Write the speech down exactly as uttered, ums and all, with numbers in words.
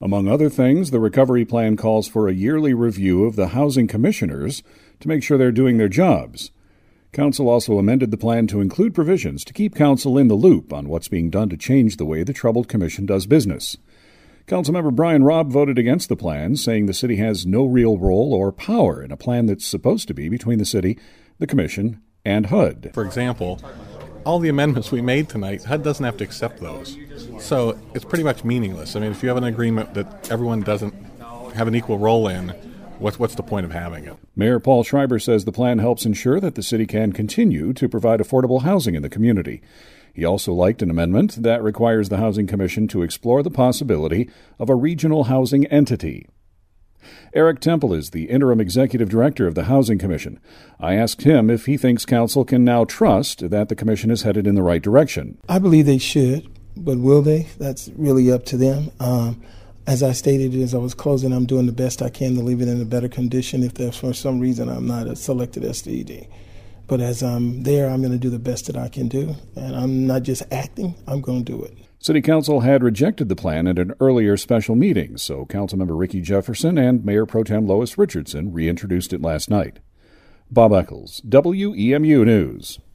Among other things, the recovery plan calls for a yearly review of the housing commissioners to make sure they're doing their jobs. Council also amended the plan to include provisions to keep council in the loop on what's being done to change the way the Troubled Commission does business. Councilmember Brian Robb voted against the plan, saying the city has no real role or power in a plan that's supposed to be between the city, the commission, and H U D. For example, all the amendments we made tonight, H U D doesn't have to accept those. So it's pretty much meaningless. I mean, if you have an agreement that everyone doesn't have an equal role in, what's, what's the point of having it? Mayor Paul Schreiber says the plan helps ensure that the city can continue to provide affordable housing in the community. He also liked an amendment that requires the Housing Commission to explore the possibility of a regional housing entity. Eric Temple is the interim executive director of the Housing Commission. I asked him if he thinks council can now trust that the commission is headed in the right direction. I believe they should, but will they? That's really up to them. Um, as I stated as I was closing, I'm doing the best I can to leave it in a better condition if there's for some reason I'm not a selected S D E D. But as I'm there, I'm going to do the best that I can do. And I'm not just acting, I'm going to do it. City Council had rejected the plan at an earlier special meeting, so Councilmember Ricky Jefferson and Mayor Pro Tem Lois Richardson reintroduced it last night. Bob Eccles, W E M U News.